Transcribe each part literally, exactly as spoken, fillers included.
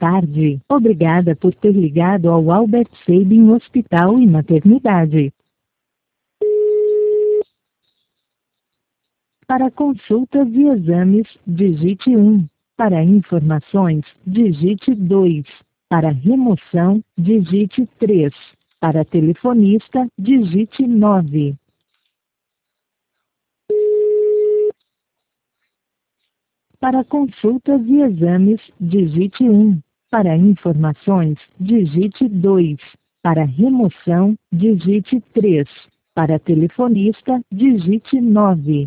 tarde. Obrigada por ter ligado ao Albert Sabin Hospital e Maternidade. Para consultas e exames, digite um. Para informações, digite dois. Para remoção, digite três. Para telefonista, digite nove. Para consultas e exames, digite um. Para informações, digite dois. Para remoção, digite três. Para telefonista, digite nove.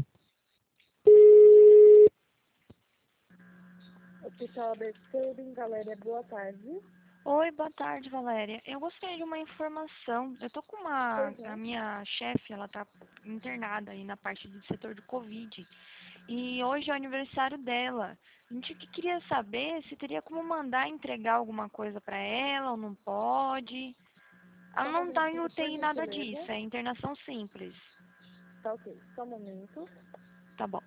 Hospital Albert Sabin, Valéria, boa tarde. Oi, boa tarde, Valéria. Eu gostaria de uma informação. Eu tô com uma... Pois é. A minha chefe, ela tá internada aí na parte do setor de Covid. E hoje é o aniversário dela. A gente que queria saber se teria como mandar entregar alguma coisa pra ela ou não pode. Ela não tá em U T I nada disso, é internação simples. Tá ok, só um momento. Tá bom.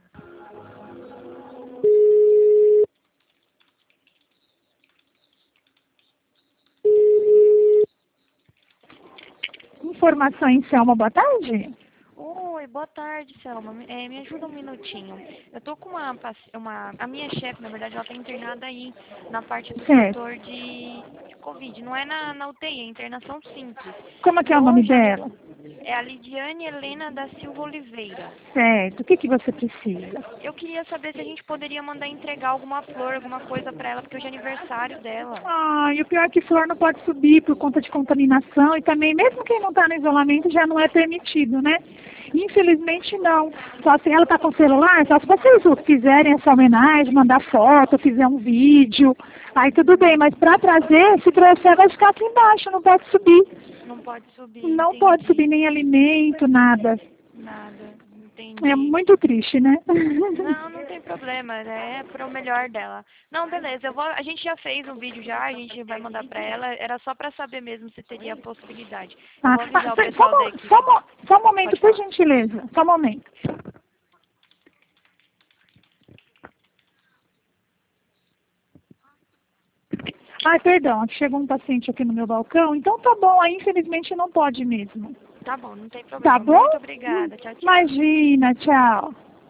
Informações, Selma, boa tarde. Oi, boa tarde, Selma. É, me ajuda um minutinho. Eu tô com uma, paci- uma... A minha chefe, na verdade, ela tá internada aí na parte do Certo. setor de, de Covid. Não é na, na U T I, é internação simples. Como é que E é o nome hoje a Li- dela? é a Lidiane Helena da Silva Oliveira. Certo. O que, que você precisa? Eu queria saber se a gente poderia mandar entregar alguma flor, alguma coisa pra ela, porque hoje é aniversário dela. Ah, e o pior é que flor não pode subir por conta de contaminação e também, mesmo quem não está no isolamento, já não é permitido, né? Infelizmente não. Só se ela está com celular, só se vocês fizerem essa homenagem, mandar foto, fizer um vídeo, aí tudo bem, mas para trazer, se trouxer vai ficar aqui embaixo, não pode subir. Não pode subir, Não entendi. pode subir nem alimento, nada. Nada, entendi. É muito triste, né? Não, não tem problema, é para o melhor dela. Não, beleza, eu vou, a gente já fez um vídeo já, a gente vai mandar para ela, era só para saber mesmo se teria possibilidade. Eu Ah, vou avisar ah, o só, pessoal só, da mo- equipe. só, mo- só um momento, Pode por falar. gentileza. Só um momento. Ai, perdão, aqui chegou um paciente aqui no meu balcão, então tá bom, aí infelizmente não pode mesmo. Tá bom, não tem Tá problema. bom? Muito obrigada. Tchau, tchau. Imagina, tchau.